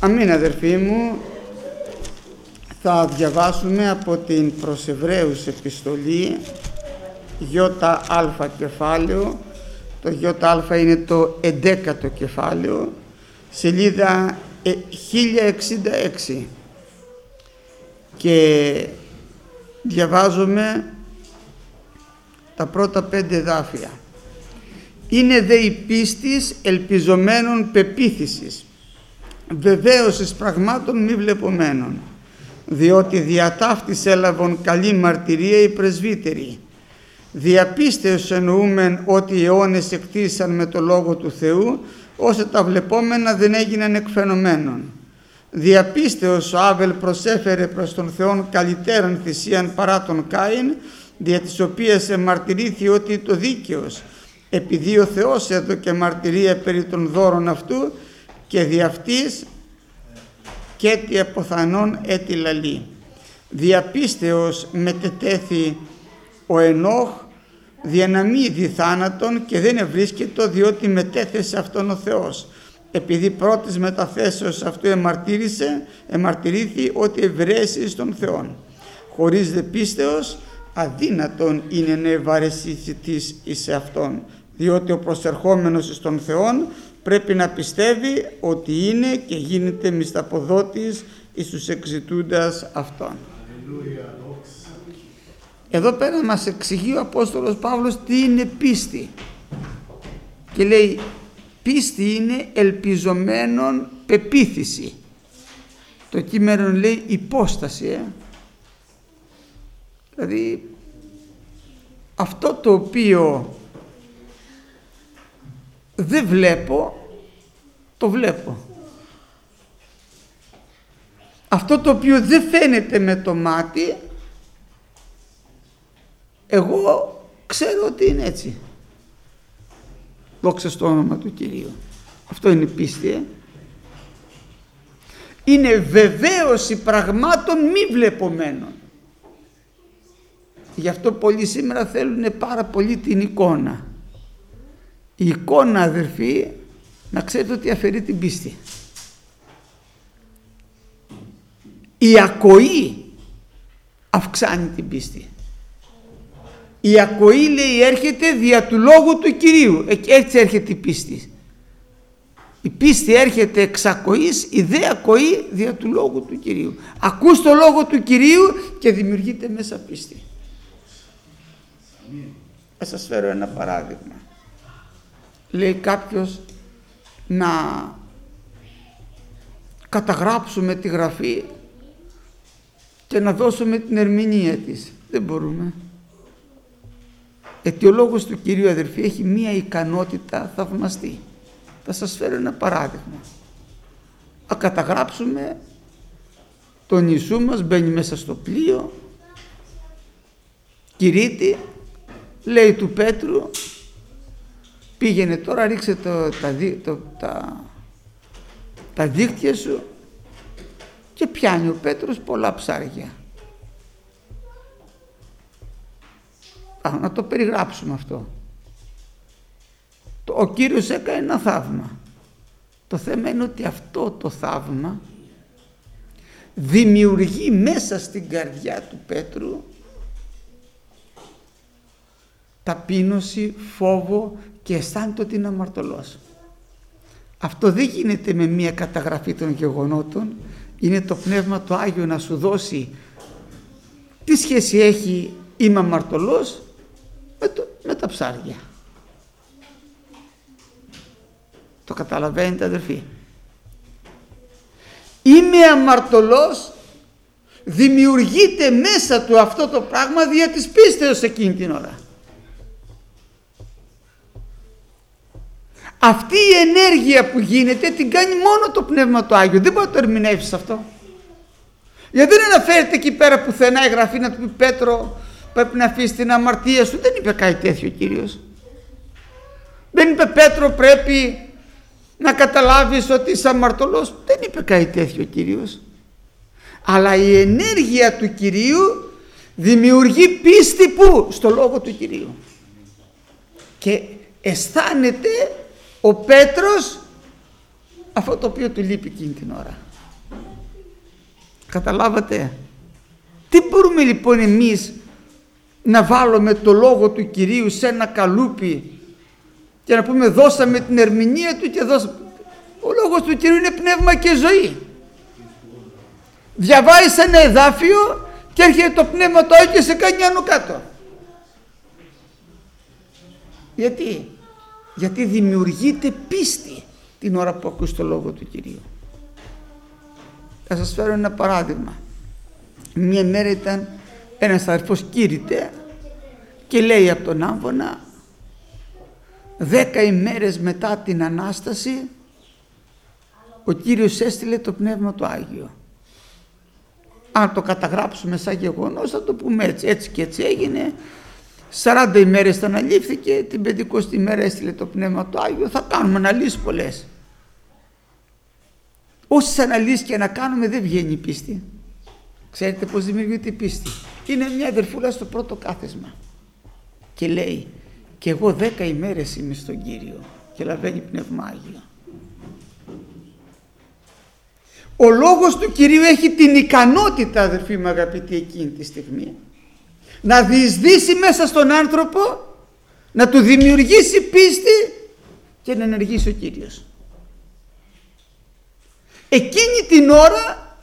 Αμήν αδερφοί μου, θα διαβάσουμε από την προς Εβραίους επιστολή ΙΑ κεφάλαιο. Το ΙΑ είναι το 11ο κεφάλαιο, σελίδα 1066, και διαβάζουμε τα πρώτα 5 εδάφια. Είναι δε η πίστης ελπιζομένων πεποίθησης, βεβαίωσης πραγμάτων μη βλεπομένων, διότι δια ταύτης έλαβον καλή μαρτυρία οι πρεσβύτεροι. Διαπίστεως εννοούμεν ότι οι αιώνες εκτίσαν με το λόγο του Θεού, ώστε τα βλεπόμενα δεν έγιναν εκφαινομένων. Διαπίστεως ο Άβελ προσέφερε προς τον Θεόν καλύτεραν θυσίαν παρά τον Κάιν, δια της οποίας εμαρτυρήθη ότι το δίκαιος, επειδή ο Θεός έδωκε μαρτυρία περί των δώρων αυτού, και δι' αυτής και τι αποθανών έτι λαλεί. Διαπίστεως μετετέθη ο Ενώχ δια να μη δι θάνατον, και δεν ευρίσκετο, διότι μετέθεσε αυτόν ο Θεός, επειδή πρώτης μεταθέσεως αυτού εμαρτυρήθη ότι ευρέσει στον Θεόν. Χωρίς δε πίστεως αδύνατον είναι να ευαρεσithείς εις αυτόν, διότι ο προσερχόμενος στον Θεόν πρέπει να πιστεύει ότι είναι και γίνεται μισθαποδότης εις τους εξητούντας αυτόν. Εδώ πέρα μας εξηγεί ο Απόστολος Παύλος τι είναι πίστη, και λέει πίστη είναι ελπιζομένον πεποίθηση. Το κείμενο λέει υπόσταση, δηλαδή αυτό το οποίο δεν βλέπω, το βλέπω. Αυτό το οποίο δεν φαίνεται με το μάτι, εγώ ξέρω ότι είναι έτσι. Δόξα στο όνομα του Κυρίου. Αυτό είναι πίστη. Είναι βεβαίωση πραγμάτων μη βλεπομένων. Γι' αυτό πολλοί σήμερα θέλουν πάρα πολύ την εικόνα. Η εικόνα, αδερφοί, να ξέρετε ότι αφαιρεί την πίστη. Η ακοή αυξάνει την πίστη. Η ακοή, λέει, έρχεται δια του λόγου του Κυρίου. Έτσι έρχεται η πίστη. Η πίστη έρχεται εξ ακοής, η δε ακοή δια του λόγου του Κυρίου. Ακούς το λόγο του Κυρίου και δημιουργείται μέσα πίστη. Θα σας φέρω ένα παράδειγμα. Λέει κάποιος να καταγράψουμε τη γραφή και να δώσουμε την ερμηνεία της. Δεν μπορούμε. Γιατί ο λόγος του Κυρίου, αδερφοί, έχει μία ικανότητα θαυμαστή. Θα σας φέρω ένα παράδειγμα. Να καταγράψουμε τον Ιησού μας, μπαίνει μέσα στο πλοίο, κηρύττει, λέει του Πέτρου, πήγαινε τώρα, ρίξε τα δίχτυα σου, και πιάνει ο Πέτρος πολλά ψάρια. Να το περιγράψουμε αυτό. Ο Κύριος έκανε ένα θαύμα. Το θέμα είναι ότι αυτό το θαύμα δημιουργεί μέσα στην καρδιά του Πέτρου ταπείνωση, φόβο, και αισθάνεται ότι είναι αμαρτωλός. Αυτό δεν γίνεται με μία καταγραφή των γεγονότων. Είναι το Πνεύμα το Άγιο να σου δώσει τι σχέση έχει είμαι αμαρτωλός με τα ψάρια. Το καταλαβαίνετε, αδερφοί? Είμαι αμαρτωλός, δημιουργείται μέσα του αυτό το πράγμα δια της πίστεως εκείνη την ώρα. Αυτή η ενέργεια που γίνεται την κάνει μόνο το Πνεύμα το Άγιο. Δεν μπορεί να το ερμηνεύσεις αυτό. Γιατί δεν αναφέρεται εκεί πέρα πουθενά η γραφή να του πει Πέτρο πρέπει να αφήσεις την αμαρτία σου. Δεν είπε κάτι τέτοιο ο Κύριος. Δεν είπε Πέτρο πρέπει να καταλάβεις ότι είσαι αμαρτωλός. Δεν είπε κάτι τέτοιο ο Κύριος. Αλλά η ενέργεια του Κυρίου δημιουργεί πίστη που? Στο λόγο του Κυρίου. Και αισθάνεται ο Πέτρος αυτό το οποίο του λείπει εκείνη την ώρα. Καταλάβατε? Τι μπορούμε λοιπόν εμείς να βάλουμε το λόγο του Κυρίου σε ένα καλούπι και να πούμε δώσαμε την ερμηνεία του και δώσαμε. Ο λόγος του Κυρίου είναι πνεύμα και ζωή. Διαβάζεις ένα εδάφιο και έρχεται το πνεύμα το Άγιο και σε κάνει άνω κάτω. Γιατί δημιουργείται πίστη την ώρα που ακούς το λόγο του Κυρίου. Θα σας φέρω ένα παράδειγμα. Μια μέρα ήταν ένας αδερφός κήρυτε και λέει από τον Άμβονα 10 ημέρες μετά την Ανάσταση ο Κύριος έστειλε το Πνεύμα το Άγιο. Αν το καταγράψουμε σαν γεγονός θα το πούμε έτσι και έτσι έγινε. 40 ημέρες θα αναλήφθηκε, την 50η μέρα έστειλε το Πνεύμα το Άγιο. Θα κάνουμε αναλύσεις πολλές. Όσες αναλύσεις και να κάνουμε δεν βγαίνει η πίστη. Ξέρετε πως δημιουργείται η πίστη? Είναι μια αδερφούλα στο πρώτο κάθεσμα και λέει και εγώ 10 ημέρες είμαι στον Κύριο και λαβαίνει Πνεύμα Άγιο. Ο λόγος του Κυρίου έχει την ικανότητα, αδερφοί μου αγαπητοί, εκείνη τη στιγμή να διεισδύσει μέσα στον άνθρωπο, να του δημιουργήσει πίστη και να ενεργήσει ο Κύριος. Εκείνη την ώρα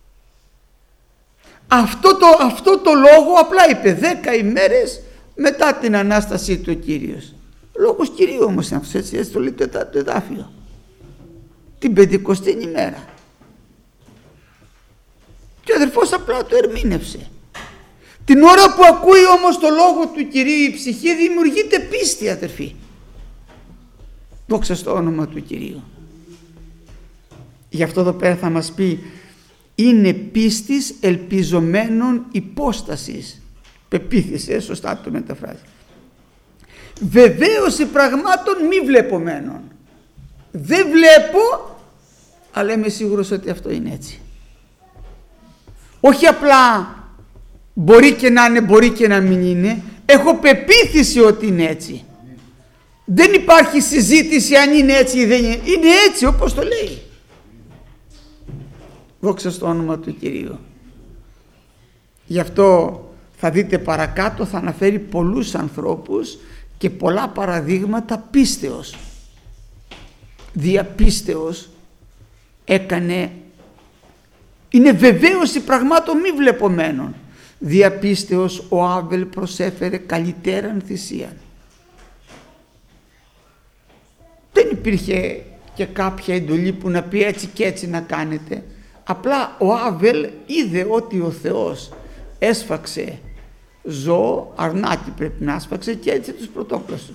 αυτό το λόγο απλά είπε 10 ημέρες μετά την Ανάστασή του ο Κύριος. Λόγος Κυρίου όμως είναι αυτός, έτσι το λέει το εδάφιο. Την 50η ημέρα. Και ο αδερφός απλά το ερμήνευσε. Την ώρα που ακούει όμως το λόγο του Κυρίου η ψυχή δημιουργείται πίστη, αδερφοί. Δόξα στο όνομα του Κυρίου. Γι' αυτό εδώ πέρα θα μας πει είναι πίστης ελπιζομένων υπόστασης. Πεποίθηση, σωστά το μεταφράζει. Βεβαίωση πραγμάτων μη βλεπομένων. Δεν βλέπω, αλλά είμαι σίγουρος ότι αυτό είναι έτσι. Όχι απλά μπορεί και να είναι, μπορεί και να μην είναι. Έχω πεποίθηση ότι είναι έτσι. Δεν υπάρχει συζήτηση αν είναι έτσι ή δεν είναι. Είναι έτσι όπως το λέει. Δόξα στο όνομα του Κυρίου. Γι' αυτό θα δείτε παρακάτω, θα αναφέρει πολλούς ανθρώπους και πολλά παραδείγματα πίστεως. Διαπίστεως έκανε, είναι βεβαίωση πραγμάτων μη βλεπομένων. Διαπίστεως ο Άβελ προσέφερε καλυτέραν θυσίαν. Δεν υπήρχε και κάποια εντολή που να πει έτσι και έτσι να κάνετε. Απλά ο Άβελ είδε ότι ο Θεός έσφαξε ζώο, αρνάκι πρέπει να άσφαξε και έτσι τους πρωτόκλαστους.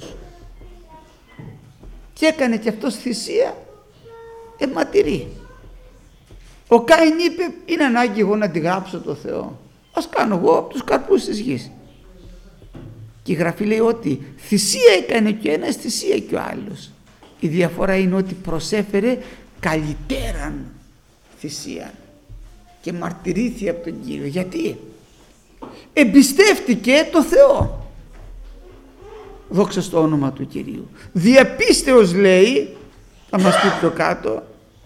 Και έκανε και αυτός θυσία αιματηρή. Ο Κάιν είπε είναι ανάγκη εγώ να τη γράψω το Θεό. Ας κάνω εγώ από τους καρπούς της γης. Και η Γραφή λέει ότι θυσία έκανε και ο ένας, θυσία και ο άλλος. Η διαφορά είναι ότι προσέφερε καλυτέραν θυσία και μαρτυρήθη από τον Κύριο. Γιατί? Εμπιστεύτηκε το Θεό. Δόξα στο όνομα του Κυρίου. Διαπίστεως λέει, θα μας πει πιο κάτω,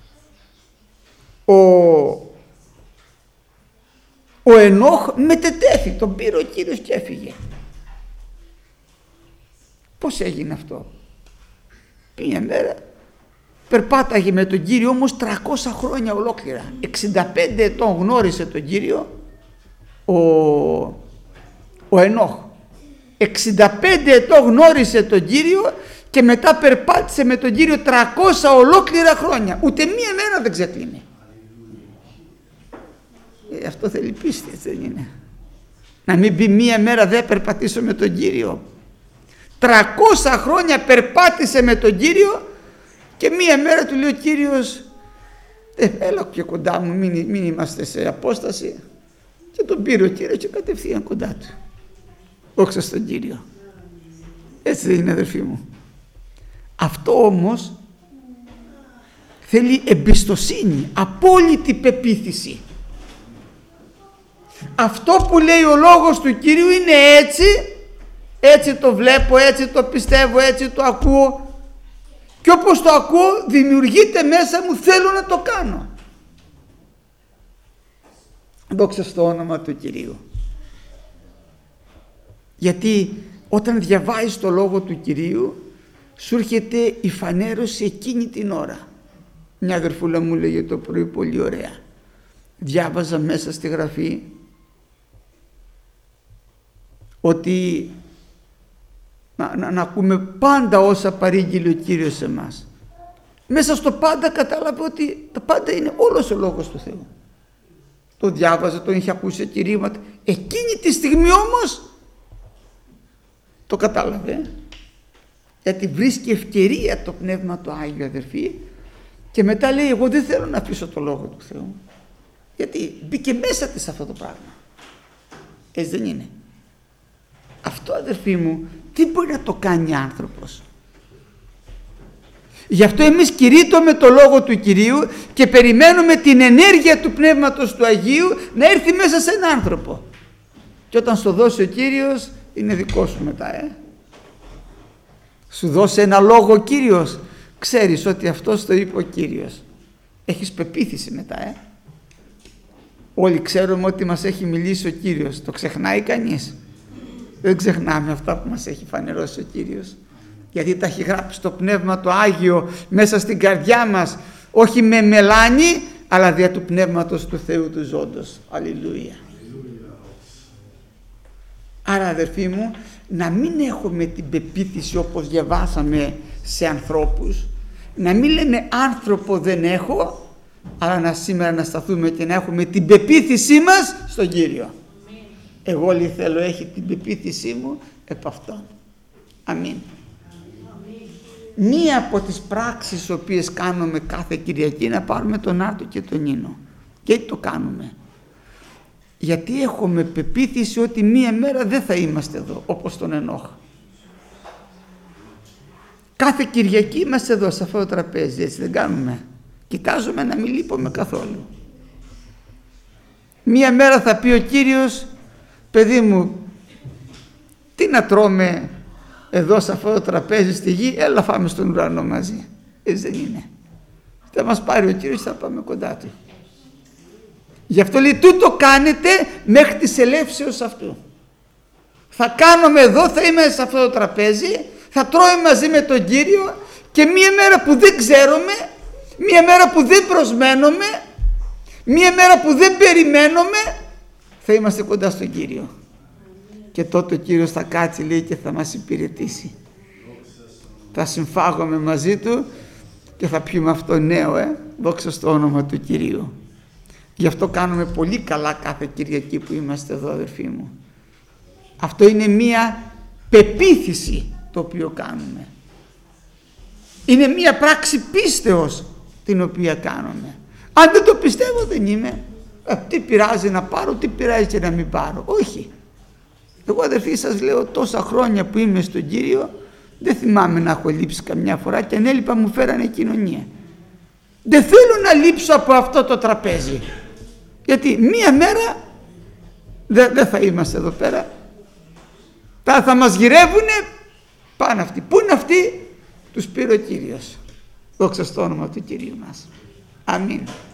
ο Ενόχ μετετέθη, τον πήρε ο Κύριος και έφυγε. Πώς έγινε αυτό? Μια μέρα περπάταγε με τον Κύριο όμως 300 χρόνια ολόκληρα. 65 ετών γνώρισε τον Κύριο ο Ενόχ. 65 ετών γνώρισε τον Κύριο και μετά περπάτησε με τον Κύριο 300 ολόκληρα χρόνια. Ούτε μία μέρα δεν ξεκλίνει. Αυτό θέλει πίστη, έτσι δεν είναι? Να μην πει μία μέρα δεν περπατήσω με τον Κύριο. 300 χρόνια περπάτησε με τον Κύριο και μία μέρα του λέει ο Κύριος έλα και κοντά μου, μην είμαστε σε απόσταση. Και τον πήρε ο Κύριος και κατευθείαν κοντά του. Δόξα στον Κύριο. Έτσι δεν είναι, αδερφοί μου? Αυτό όμως θέλει εμπιστοσύνη, απόλυτη πεποίθηση. Αυτό που λέει ο λόγος του Κυρίου είναι έτσι, έτσι το βλέπω, έτσι το πιστεύω, έτσι το ακούω και όπως το ακούω δημιουργείται μέσα μου, θέλω να το κάνω. Δόξα στο όνομα του Κυρίου. Γιατί όταν διαβάζεις το λόγο του Κυρίου, σου έρχεται η φανέρωση εκείνη την ώρα. Μια αδερφούλα μου λέγε το πρωί πολύ ωραία. Διάβαζα μέσα στη Γραφή ότι να ακούμε πάντα όσα παρήγγειλε ο Κύριος σε εμάς. Μέσα στο πάντα κατάλαβε ότι τα πάντα είναι όλος ο λόγος του Θεού. Το διάβαζα, τον είχε ακούσει κηρύγματα. Εκείνη τη στιγμή όμως το κατάλαβε. Γιατί βρίσκει ευκαιρία το Πνεύμα του Άγιο, αδερφοί, και μετά λέει, εγώ δεν θέλω να αφήσω το λόγο του Θεού. Γιατί μπήκε μέσα της αυτό το πράγμα. Έτσι δεν είναι? Αυτό, αδερφοί μου, τι μπορεί να το κάνει άνθρωπος? Γι' αυτό εμείς κηρύττουμε το λόγο του Κυρίου και περιμένουμε την ενέργεια του Πνεύματος του Αγίου να έρθει μέσα σε έναν άνθρωπο. Και όταν σου δώσει ο Κύριος, είναι δικό σου μετά. Σου δώσει ένα λόγο ο Κύριος, ξέρεις ότι αυτός το είπε ο Κύριος. Έχεις πεποίθηση μετά. Όλοι ξέρουμε ότι μας έχει μιλήσει ο Κύριος. Το ξεχνάει κανείς? Δεν ξεχνάμε αυτά που μας έχει φανερώσει ο Κύριος. Γιατί τα έχει γράψει το Πνεύμα το Άγιο μέσα στην καρδιά μας, όχι με μελάνι, αλλά δια του Πνεύματος του Θεού του ζώντος. Αλληλούια. Άρα, αδερφοί μου, να μην έχουμε την πεποίθηση όπως διαβάσαμε σε ανθρώπους, να μην λέμε άνθρωπο δεν έχω, αλλά σήμερα να σταθούμε και να έχουμε την πεποίθησή μας στον Κύριο. Εγώ θέλω έχει την πεποίθησή μου επ' αυτόν. Αμήν. Μία από τις πράξεις τις οποίες κάνουμε κάθε Κυριακή να πάρουμε τον Άρτο και τον Νίνο. Γιατί το κάνουμε? Γιατί έχουμε πεποίθηση ότι μία μέρα δεν θα είμαστε εδώ, όπως τον Ενόχ. Κάθε Κυριακή είμαστε εδώ σε αυτό το τραπέζι, έτσι δεν κάνουμε? Κοιτάζουμε να μην λείπουμε καθόλου. Μία μέρα θα πει ο Κύριος, παιδί μου, τι να τρώμε εδώ σε αυτό το τραπέζι στη γη, έλα φάμε στον ουρανό μαζί. Έτσι δεν είναι? Θα μας πάρει ο Κύριος, θα πάμε κοντά του. Γι' αυτό λέει, τούτο κάνετε μέχρι της ελεύσεως αυτού. Θα κάνουμε εδώ, θα είμαι σε αυτό το τραπέζι, θα τρώμε μαζί με τον Κύριο, και μία μέρα που δεν ξέρουμε, μία μέρα που δεν προσμένουμε, μία μέρα που δεν περιμένουμε, θα είμαστε κοντά στον Κύριο. Και τότε ο Κύριος θα κάτσει, λέει, και θα μας υπηρετήσει. Θα συμφάγουμε μαζί του και θα πιούμε αυτό νέο, δόξα στο όνομα του Κυρίου. Γι' αυτό κάνουμε πολύ καλά κάθε Κυριακή που είμαστε εδώ, αδερφοί μου. Αυτό είναι μία πεποίθηση το οποίο κάνουμε. Είναι μία πράξη πίστεως την οποία κάνουμε. Αν δεν το πιστεύω δεν είμαι. Τι πειράζει να πάρω, τι πειράζει και να μην πάρω? Όχι. Εγώ, αδερφοί, σας λέω, τόσα χρόνια που είμαι στον Κύριο, δεν θυμάμαι να έχω λείψει καμιά φορά, και αν έλειπα μου φέρανε κοινωνία. Δεν θέλω να λείψω από αυτό το τραπέζι, γιατί μία μέρα δεν θα είμαστε εδώ πέρα. Θα μας γυρεύουνε, πάνε αυτοί. Πού είναι αυτοί? Τους πήρε ο Κύριος. Δόξα στο όνομα του Κυρίου μας. Αμήν.